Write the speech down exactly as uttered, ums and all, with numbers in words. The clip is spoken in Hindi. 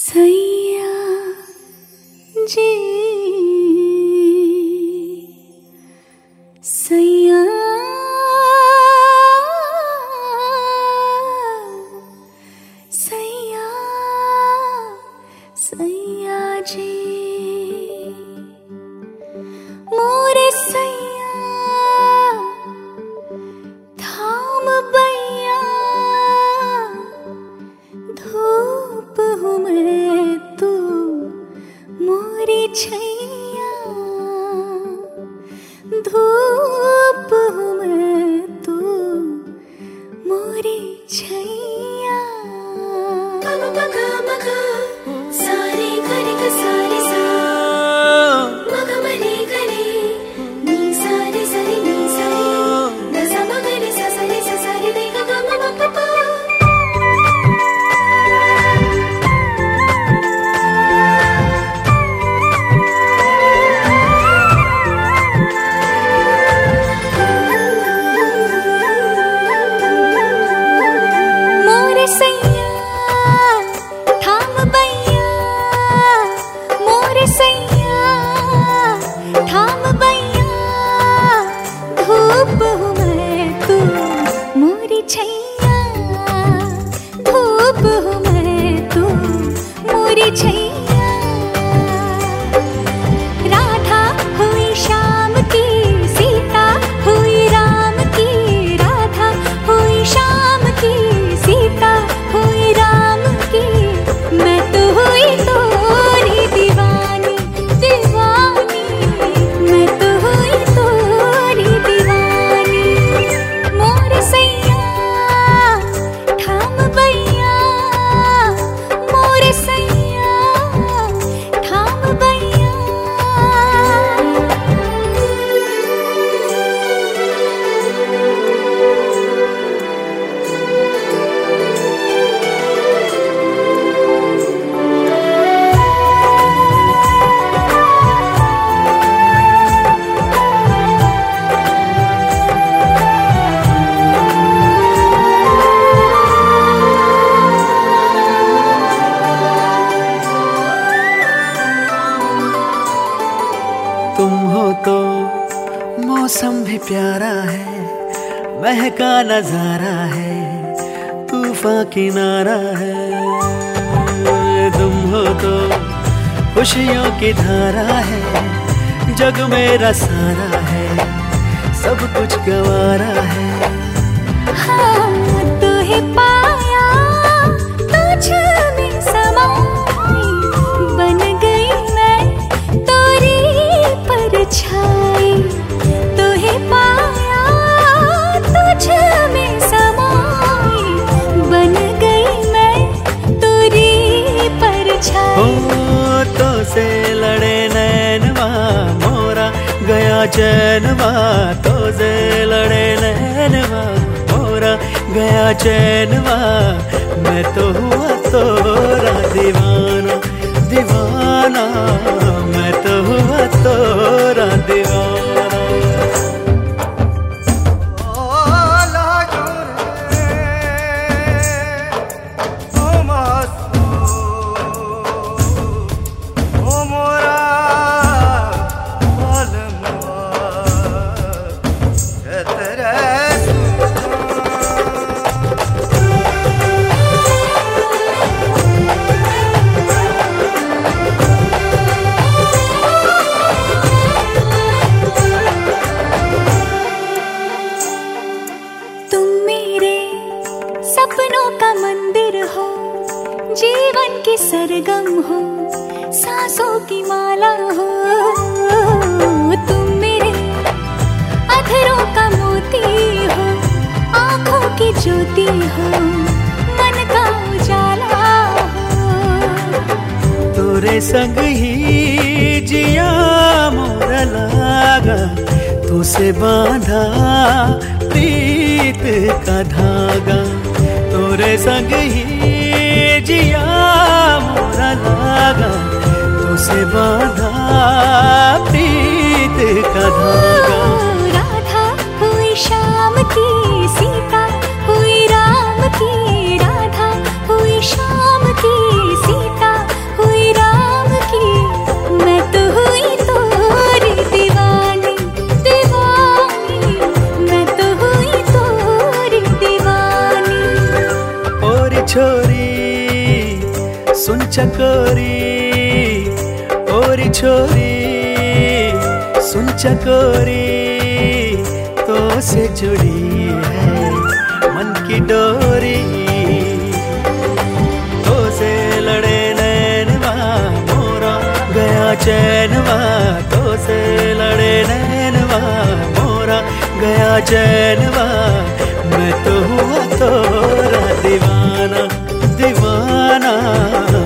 सैया जी सैया सैया सैया जी मोरे सैया थाम बैया धूप हूँ मैं तू मोरी छैया धूप हूँ मैं तू मोरी छैया गम ग म ग सारे ग रे ग सारे सा म ग म रे ग रे नी सारे सा रे नी सा रे द सा म ग रे सा सा रे सा सा रे रे ग ग म प प राधा हुई श्याम की सीता हुई राम की राधा हुई श्याम की सीता हुई राम की मैं तो हुई तोरी दीवानी दीवानी मैं तो हुई तोरी दीवानी मोरे सैया थाम बैया मोरे सैया तुम हो तो मौसम भी प्यारा है, महका नजारा है, तूफान किनारा है। तुम हो तो खुशियों की धारा है, जग मेरा सारा है, सब कुछ गंवारा है। हाँ, तुहे पाया तुझ में समाई, बन गई मैं तोरी परछाई। तुहे पाया तुझ में समाई, बन गई मैं तोरी परछाई। ओ तो से लड़े नैनवा मोरा गया चैनवा, तो से लड़े नैनवा मोरा गया चैनवा। मैं तो हुआ तोरा दीवाना दीवाना, मैं तो हुआ तोरा दीवाना। सपनों का मंदिर हो, जीवन की सरगम हो, सांसों की माला हो। तुम मेरे अधरों का मोती हो, आँखों की ज्योति हो, मन का उजाला हो। तोरे संग ही जिया मोरा लागा, तो से बांधा प्रीत का धागा। तोरे संग ही जिया मोरा लागा, तो से बांधा प्रीत का धागा। राधा हुई श्याम की सीता हुई राम की, राधा हुई श्याम की सीता सुन चकोरी ओरी छोरी, सुन चकोरी तो से जुड़ी है मन की डोरी। तो से लड़े नैनवा मोरा गया चैनवा, तो से लड़े नैनवा मोरा गया चैनवा। मैं तो हुआ तोरा दीवाना दीवाना।